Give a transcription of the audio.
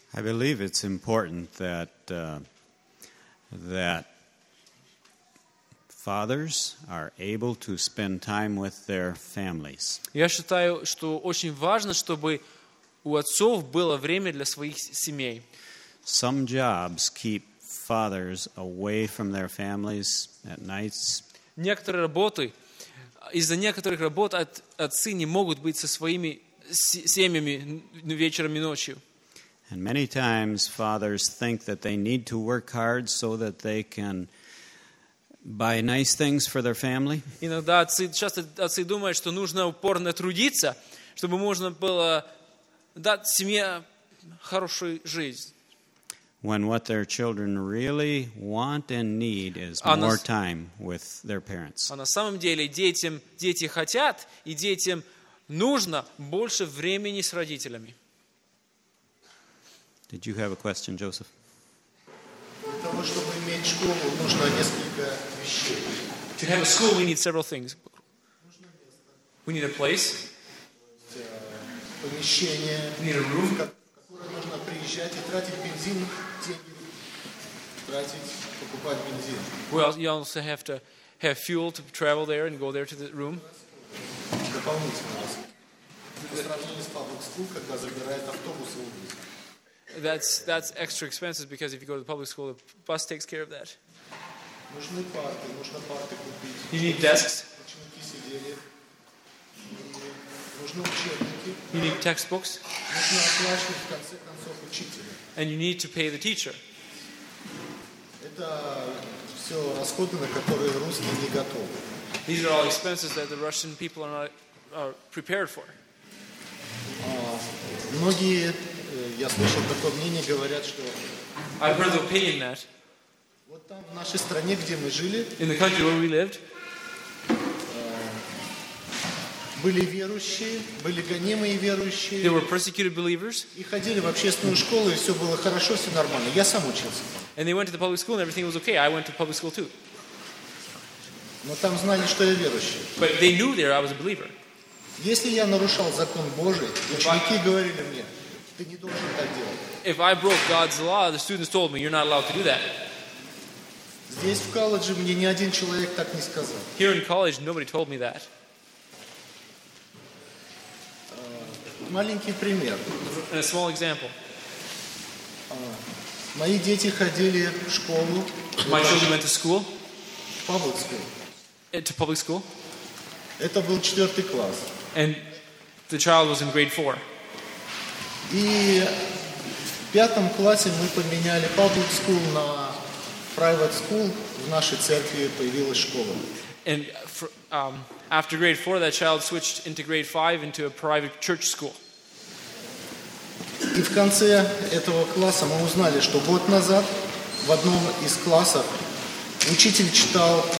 I believe it's important that fathers are able to spend time with their families. Я считаю, что очень важно, чтобы у отцов было время для своих семей. Some jobs keep fathers away from their families at nights. Некоторые работы, из-за некоторых работ отцы не могут быть со своими семьями вечером и ночью. And many times fathers think that they need to work hard so that they can buy nice things for their family. Иногда часто отцы думают, что нужно упорно трудиться, чтобы можно было дать семье хорошую жизнь. When what their children really want and need is more time with their parents. А на самом деле дети хотят, и детям нужно больше времени с родителями. Did you have a question, Joseph? Для того, чтобы иметь школу, нужно несколько вещей. To have a school, we need several things. We need a place. Помещение, We need a room. в которое нужно приезжать и тратить бензин, деньги, покупать бензин. Well, you also have to have fuel to travel there and go there to the room. Дополнительно. По сравнению с public school, когда забирает автобус и улиц. That's extra expenses because if you go to the public school, the bus takes care of that. Нужны парты, нужно парты купить. You need desks. Ученики сидели. Нужны учебники. You need textbooks. Нужно оплачивать в конце концов учителя. And you need to pay the teacher. Это все расходы, на которые русские не готовы. These are all expenses that the Russian people are not prepared for. Многие, я слышал такое мнение, говорят, что I've heard the opinion that вот там в нашей стране, где мы жили, in the country where we lived, были верующие, были гонимые верующие, there were persecuted believers, и ходили в общественную школу, и все было хорошо, все нормально. Я сам учился там. and they went to the public school and everything was okay. I went to public school too. Но там знали, что я верующий. But they knew there I was a believer. Если я нарушал закон Божий, ученики говорили мне, ты не должен так делать. If I broke God's law, the students told me, you're not allowed to do that. Здесь в колледже мне ни один человек так не сказал. Here in college, nobody told me that. Маленький пример. And a small example. Мои дети ходили в школу, My children went to school, public school. to public school, Это был 4 класс. and the child was in grade 4. И в 5 классе мы поменяли public school на private school. В нашей церкви появилась школа. And after grade 4, that child switched into grade 5 into a private church school. И в конце этого класса мы узнали, что год назад в одном из классов учитель читал